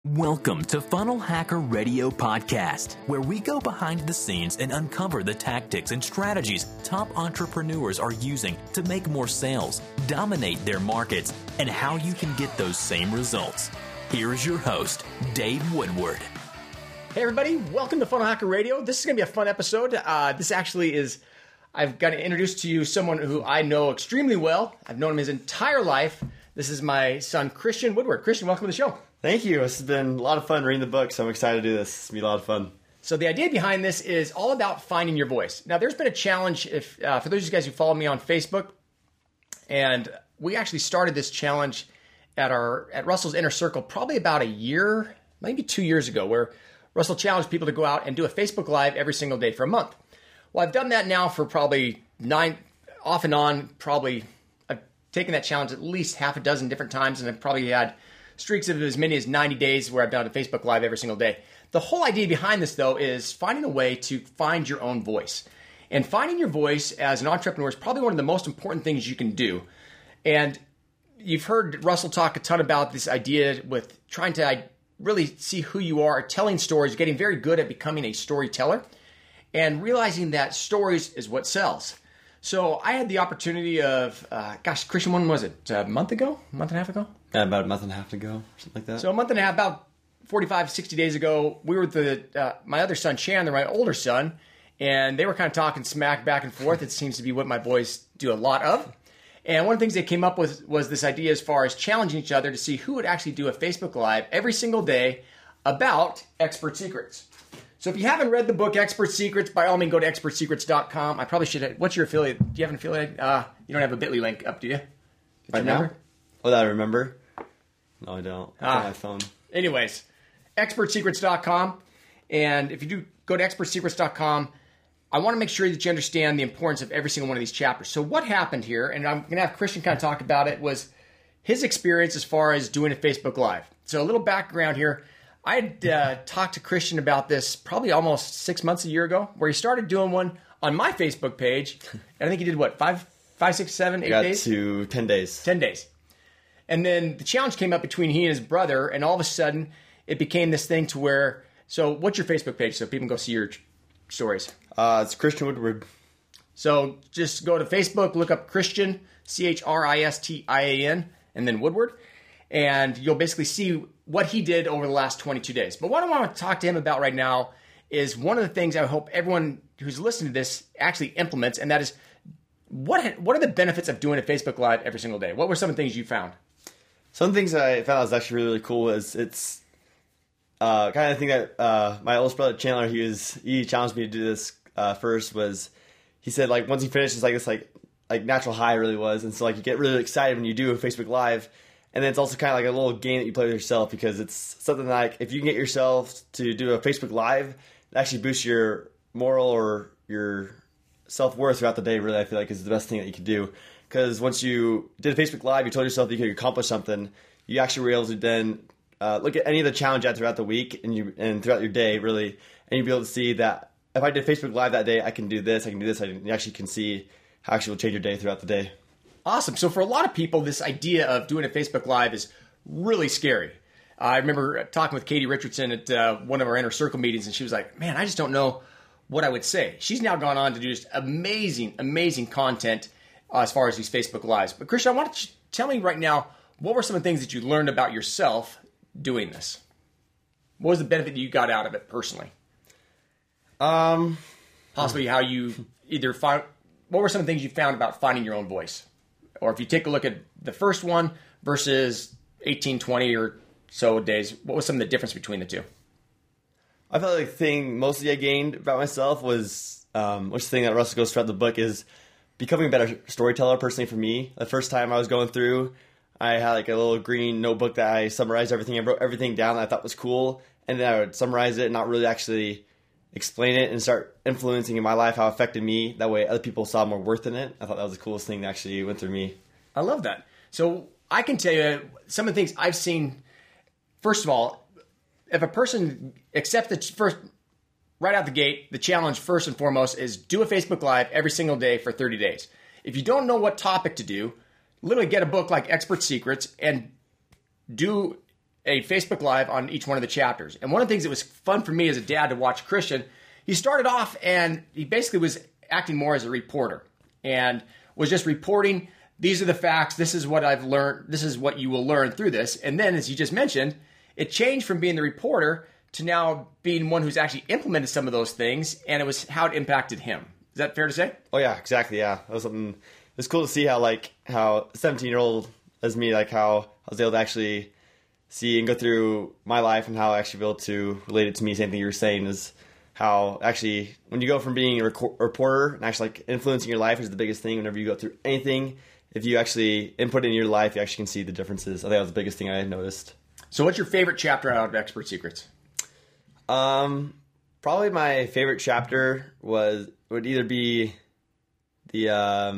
Welcome to Funnel Hacker Radio Podcast, where we go behind the scenes and uncover the tactics and strategies top entrepreneurs are using to make more sales, dominate their markets, and how you can get those same results. Here is your host, Dave Woodward. Hey everybody, welcome to Funnel Hacker Radio. This is going to be a fun episode. This actually is, I've got to introduce to you someone who I know extremely well. I've known him his entire life. This is my son, Christian Woodward. Christian, welcome to the show. Thank you. This has been a lot of fun reading the book, so I'm excited to do this. It's going to be a lot of fun. So the idea behind this is all about finding your voice. Now, there's been a challenge for those of you guys who follow me on Facebook, and we actually started this challenge at Russell's Inner Circle probably about a year, maybe 2 years ago, where Russell challenged people to go out and do a Facebook Live every single day for a month. Well, I've done that now for probably off and on, I've taken that challenge at least half a dozen different times, and I've probably had streaks of as many as 90 days where I've done a Facebook Live every single day. The whole idea behind this, though, is finding a way to find your own voice. And finding your voice as an entrepreneur is probably one of the most important things you can do. And you've heard Russell talk a ton about this idea with trying to really see who you are, telling stories, getting very good at becoming a storyteller, and realizing that stories is what sells. So I had the opportunity of, Christian, when was it? A month and a half ago? Yeah, about a month and a half ago, something like that. So a month and a half, about 45, 60 days ago, we were with my other son, Chandler, my older son, and they were kind of talking smack back and forth. It seems to be what my boys do a lot of. And one of the things they came up with was this idea as far as challenging each other to see who would actually do a Facebook Live every single day about expert secrets. So if you haven't read the book Expert Secrets, by all means, go to expertsecrets.com. I probably should. What's your affiliate? Do you have an affiliate? You don't have a Bitly link up, do you? Right now? Oh, that I remember? No, I don't. It's on my phone. Anyways, expertsecrets.com. And if you do go to expertsecrets.com, I want to make sure that you understand the importance of every single one of these chapters. So what happened here, and I'm going to have Christian kind of talk about it, was his experience as far as doing a Facebook Live. So a little background here. I had talked to Christian about this probably almost 6 months, a year ago, where he started doing one on my Facebook page. And I think he did, what, 5, 6, 7, 8 days? Got to 10 days. 10 days. And then the challenge came up between he and his brother, and all of a sudden it became this thing to where, so what's your Facebook page so people can go see your stories? It's Christian Woodward. So just go to Facebook, look up Christian, Christian, and then Woodward, and you'll basically see what he did over the last 22 days. But what I want to talk to him about right now is one of the things I hope everyone who's listening to this actually implements, and that is what are the benefits of doing a Facebook Live every single day? What were some of the things you found? Some things I found was actually really, really cool is it's kind of thing that my oldest brother Chandler, he challenged me to do this first. Was he said, like, once he finished, it's like this like natural high really was, and so like you get really excited when you do a Facebook Live, and then it's also kind of like a little game that you play with yourself, because it's something like if you can get yourself to do a Facebook Live, it actually boosts your moral or your self-worth throughout the day. Really, I feel like is the best thing that you can do, because once you did a Facebook Live, you told yourself that you could accomplish something. You actually were able to then look at any of the challenge you had throughout the week and throughout your day, really, and you'd be able to see that if I did Facebook Live that day, I can do this, you actually can see how it actually will change your day throughout the day. Awesome. So for a lot of people, this idea of doing a Facebook Live is really scary. I remember talking with Katie Richardson at one of our Inner Circle meetings, and she was like, man, I just don't know what I would say. She's now gone on to do just amazing, amazing content as far as these Facebook Lives. But Christian, I want to tell me right now, what were some of the things that you learned about yourself doing this? What was the benefit that you got out of it personally? Possibly how you what were some of the things you found about finding your own voice? Or if you take a look at the first one versus 18, 20 or so days, what was some of the difference between the two? I felt like the thing mostly I gained about myself was, which the thing that Russell goes throughout the book, is becoming a better storyteller personally for me. The first time I was going through, I had like a little green notebook that I summarized everything. I wrote everything down that I thought was cool, and then I would summarize it and not really actually explain it and start influencing in my life how it affected me. That way other people saw more worth in it. I thought that was the coolest thing that actually went through me. I love that. So I can tell you some of the things I've seen. First of all, if a person accepts the first, right out the gate, the challenge first and foremost is do a Facebook Live every single day for 30 days. If you don't know what topic to do, literally get a book like Expert Secrets and do a Facebook Live on each one of the chapters. And one of the things that was fun for me as a dad to watch Christian, he started off and he basically was acting more as a reporter and was just reporting, these are the facts, this is what I've learned, this is what you will learn through this. And then, as you just mentioned, it changed from being the reporter to now being one who's actually implemented some of those things, and it was how it impacted him. Is that fair to say? Oh yeah, exactly. Yeah, that was something. It's cool to see how 17-year-old as me, like how I was able to actually see and go through my life and how I actually be able to relate it to me. Same thing you were saying is how actually when you go from being a reporter and actually like influencing your life is the biggest thing. Whenever you go through anything, if you actually input in your life, you actually can see the differences. I think that was the biggest thing I noticed. So what's your favorite chapter out of Expert Secrets? Probably my favorite chapter would either be the I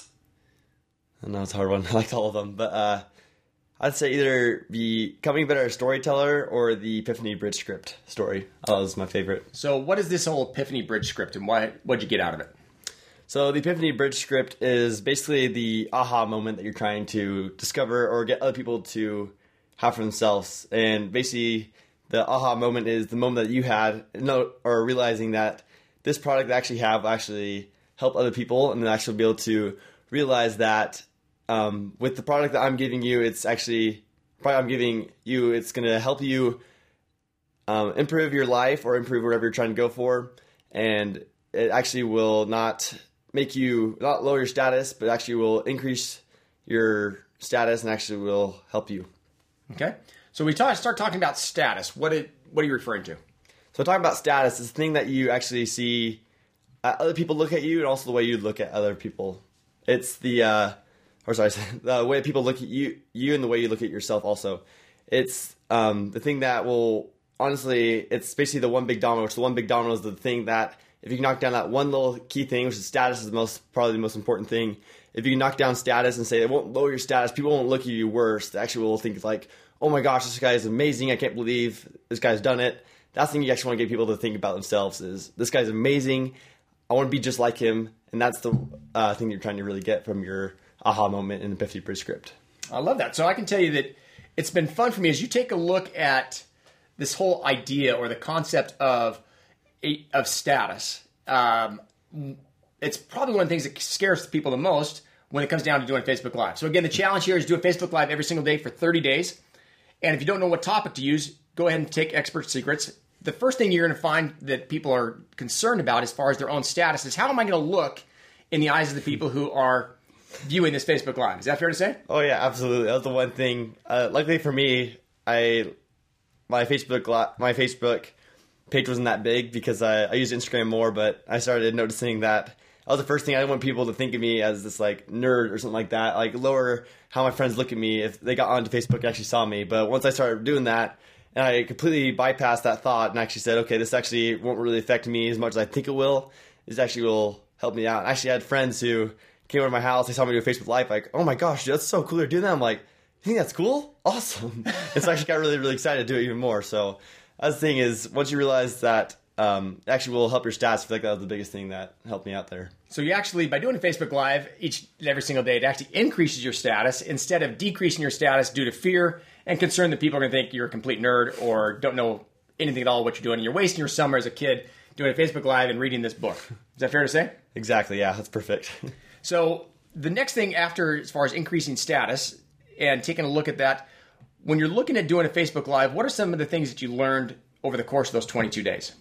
don't know, it's a hard one. I liked all of them, but I'd say either Becoming Better Storyteller or the Epiphany Bridge Script story. That was my favorite. So what is this whole Epiphany Bridge Script, and what'd you get out of it? So the Epiphany Bridge Script is basically the aha moment that you're trying to discover or get other people to have for themselves. And basically the aha moment is the moment that you had, or realizing that this product that I actually have will actually help other people, and then actually be able to realize that with the product that I'm giving you, it's actually product I'm giving you, it's going to help you improve your life or improve whatever you're trying to go for, and it actually will not lower your status, but actually will increase your status and actually will help you. Okay. So we start talking about status. What are you referring to? So talking about status is the thing that you actually see other people look at you, and also the way you look at other people. It's the way people look at you and the way you look at yourself also. It's the thing that will, honestly, it's basically the one big domino, which the one big domino is the thing that if you can knock down that one little key thing, which is status is probably the most important thing. If you can knock down status and say it won't lower your status, people won't look at you worse. They actually will think like, oh my gosh, this guy is amazing. I can't believe this guy's done it. That's the thing you actually want to get people to think about themselves is, this guy's amazing. I want to be just like him. And that's the thing you're trying to really get from your aha moment in the Epiphany Bridge Script. I love that. So I can tell you that it's been fun for me as you take a look at this whole idea or the concept of status. It's probably one of the things that scares people the most when it comes down to doing Facebook Live. So again, the challenge here is do a Facebook Live every single day for 30 days. And if you don't know what topic to use, go ahead and take Expert Secrets. The first thing you're going to find that people are concerned about as far as their own status is, how am I going to look in the eyes of the people who are viewing this Facebook Live? Is that fair to say? Oh yeah, absolutely. That was the one thing. Luckily for me, my Facebook page wasn't that big because I used Instagram more, but I started noticing that was the first thing. I didn't want people to think of me as this like nerd or something like that, like lower how my friends look at me if they got onto Facebook and actually saw me. But once I started doing that, and I completely bypassed that thought and actually said, okay, this actually won't really affect me as much as I think it will. This actually will help me out. I actually had friends who came over to my house, they saw me do a Facebook Live, like, oh my gosh, that's so cool they're doing that. I'm like, you think that's cool? Awesome. And so I actually got really, really excited to do it even more. So that's the thing is, once you realize that it actually will help your stats, I feel like that was the biggest thing that helped me out there. So you actually, by doing a Facebook Live each and every single day, it actually increases your status instead of decreasing your status due to fear and concern that people are going to think you're a complete nerd or don't know anything at all what you're doing. And you're wasting your summer as a kid doing a Facebook Live and reading this book. Is that fair to say? Exactly, yeah, that's perfect. So the next thing after, as far as increasing status and taking a look at that, when you're looking at doing a Facebook Live, what are some of the things that you learned over the course of those 22 days?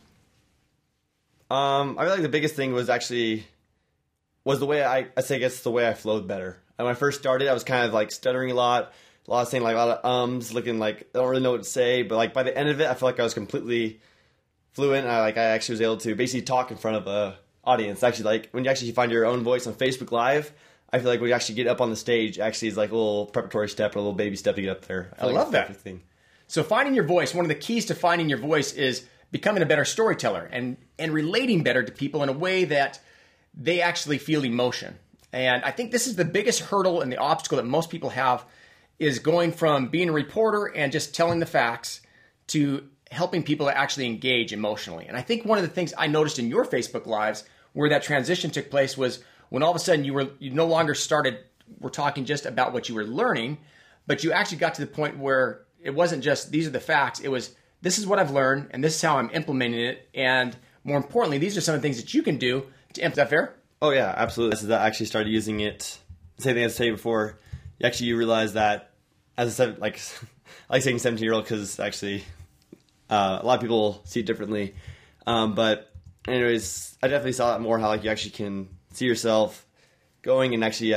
I feel like the biggest thing was the way I guess the way I flowed better. And when I first started, I was kind of like stuttering a lot saying like a lot of looking like I don't really know what to say. But like by the end of it, I feel like I was completely fluent. And I actually was able to basically talk in front of a audience. Actually, like when you actually find your own voice on Facebook Live, I feel like when you actually get up on the stage, actually is like a little preparatory step or a little baby step to get up there. I love that thing. So finding your voice, one of the keys to finding your voice is becoming a better storyteller and relating better to people in a way that they actually feel emotion. And I think this is the biggest hurdle and the obstacle that most people have, is going from being a reporter and just telling the facts to helping people to actually engage emotionally. And I think one of the things I noticed in your Facebook Lives where that transition took place was when all of a sudden you no longer were talking just about what you were learning, but you actually got to the point where it wasn't just these are the facts. It was this is what I've learned and this is how I'm implementing it. And more importantly, these are some of the things that you can do to implement. Is that fair? Oh yeah, absolutely. This is that I actually started using it. Same thing I was saying before. You realize that as I like saying 17-year-old because actually a lot of people see it differently. But anyways, I definitely saw it more how like you actually can see yourself going and actually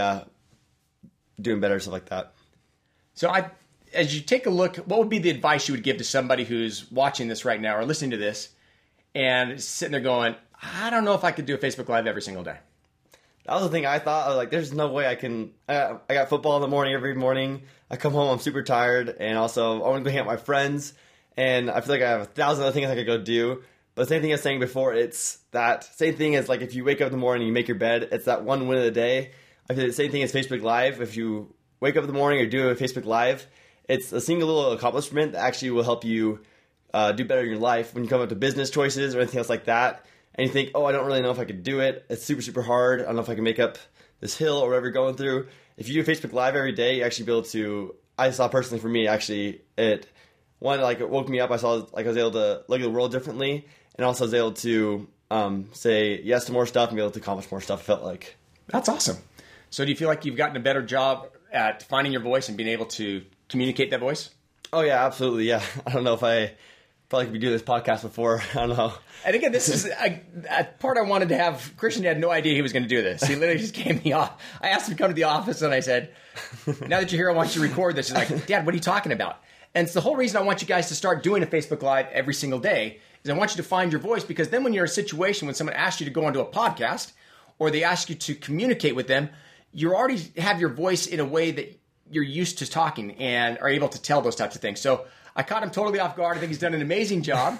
doing better, stuff like that. So as you take a look, what would be the advice you would give to somebody who's watching this right now or listening to this and sitting there going, I don't know if I could do a Facebook Live every single day? That was the thing I thought. I was like, there's no way I can. I got football in the morning every morning. I come home, I'm super tired, and also I want to go hang out with my friends, and I feel like I have 1,000 other things I could go do. But the same thing I was saying before, it's that same thing as like if you wake up in the morning and you make your bed, it's that one win of the day. I feel the same thing as Facebook Live. If you wake up in the morning or do a Facebook Live, it's a single little accomplishment that actually will help you do better in your life when you come up to business choices or anything else like that. And you think, oh, I don't really know if I could do it. It's super, super hard. I don't know if I can make up this hill or whatever you're going through. If you do Facebook Live every day, you actually be able to, I saw personally for me, actually, it woke me up. I saw like I was able to look at the world differently. And also I was able to say yes to more stuff and be able to accomplish more stuff, it felt like. That's awesome. So do you feel like you've gotten a better job at finding your voice and being able to communicate that voice? Oh, yeah, absolutely, yeah. I don't know if I probably could be doing this podcast before. I don't know. And again, this is a part I wanted to have. Christian had no idea he was going to do this. He literally just came the off. I asked him to come to the office, and I said, now that you're here, I want you to record this. He's like, Dad, what are you talking about? And it's the whole reason I want you guys to start doing a Facebook Live every single day is I want you to find your voice, because then when you're in a situation when someone asks you to go onto a podcast or they ask you to communicate with them, you already have your voice in a way that you're used to talking and are able to tell those types of things. So I caught him totally off guard. I think he's done an amazing job.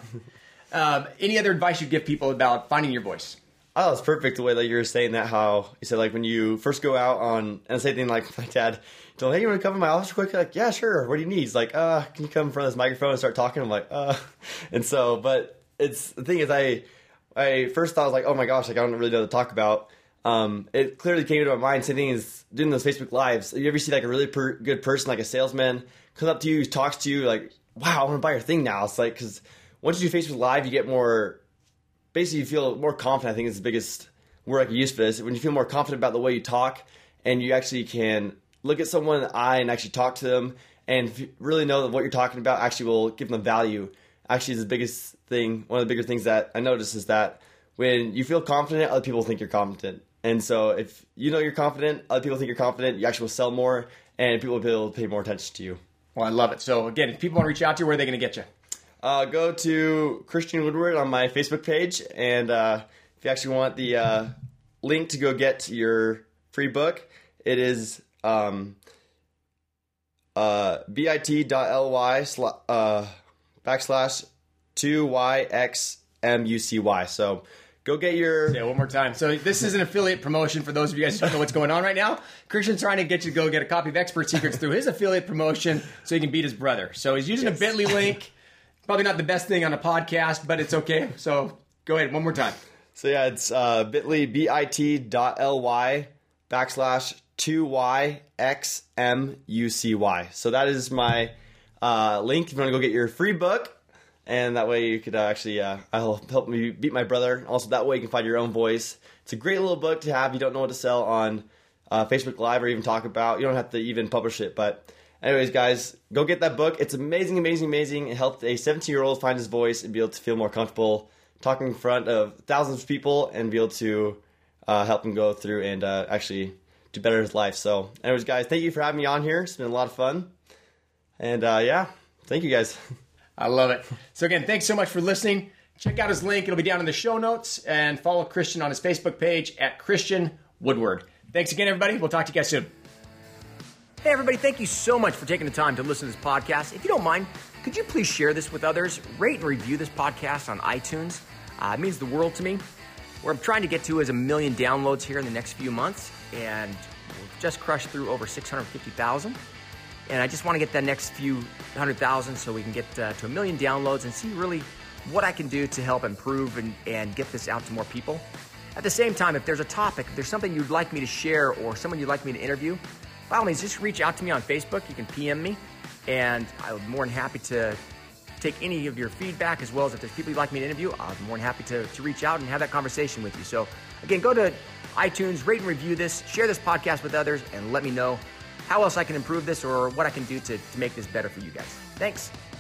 Any other advice you'd give people about finding your voice? Oh, it's perfect the way that you were saying that, how you said like when you first go out on, and the same thing like my dad told, hey, you want to come to my office real quick? Like, yeah, sure. What do you need? He's like, can you come in front of this microphone and start talking? I'm like, And so, but it's, the thing is I first thought I was like, oh my gosh, like I don't really know what to talk about. It clearly came to my mind. Same thing as doing those Facebook Lives. You ever see like a really good person, like a salesman, comes up to you, talks to you, like, wow, I want to buy your thing now. It's like, because once you do Facebook Live, you get more, basically you feel more confident. I think is the biggest word I could use for this. When you feel more confident about the way you talk and you actually can look at someone in the eye and actually talk to them and really know that what you're talking about actually will give them value. Actually, the biggest thing, one of the bigger things that I noticed is that when you feel confident, other people think you're competent. And so if you know you're confident, other people think you're confident, you actually will sell more and people will be able to pay more attention to you. Well, I love it. So again, if people want to reach out to you, where are they going to get you? Go to Christian Woodward on my Facebook page. And if you actually want the link to go get your free book, it is bit.ly/2YXMUCY. So go get your... Yeah, one more time. So this is an affiliate promotion for those of you guys who don't know what's going on right now. Christian's trying to get you to go get a copy of Expert Secrets through his affiliate promotion so he can beat his brother. So he's using a Bitly link. Probably not the best thing on a podcast, but it's okay. So go ahead, one more time. So yeah, it's bit.ly, bit.ly/2YXMUCY. So that is my link if you want to go get your free book. And that way you could actually, I'll help me beat my brother. Also, that way you can find your own voice. It's a great little book to have. You don't know what to sell on Facebook Live or even talk about. You don't have to even publish it. But anyways, guys, go get that book. It's amazing, amazing, amazing. It helped a 17-year-old find his voice and be able to feel more comfortable talking in front of thousands of people and be able to help him go through and actually do better in his life. So anyways, guys, thank you for having me on here. It's been a lot of fun. And yeah, thank you guys. I love it. So again, thanks so much for listening. Check out his link. It'll be down in the show notes. And follow Christian on his Facebook page at Christian Woodward. Thanks again, everybody. We'll talk to you guys soon. Hey, everybody. Thank you so much for taking the time to listen to this podcast. If you don't mind, could you please share this with others? Rate and review this podcast on iTunes. It means the world to me. Where I'm trying to get to is 1 million downloads here in the next few months. And we've just crushed through over 650,000. And I just want to get that next few 100,000 so we can get to 1 million downloads and see really what I can do to help improve and get this out to more people. At the same time, if there's a topic, if there's something you'd like me to share or someone you'd like me to interview, by all means, just reach out to me on Facebook. You can PM me. And I'm more than happy to take any of your feedback, as well as if there's people you'd like me to interview, I'm more than happy to reach out and have that conversation with you. So again, go to iTunes, rate and review this, share this podcast with others, and let me know how else I can improve this or what I can do to make this better for you guys. Thanks.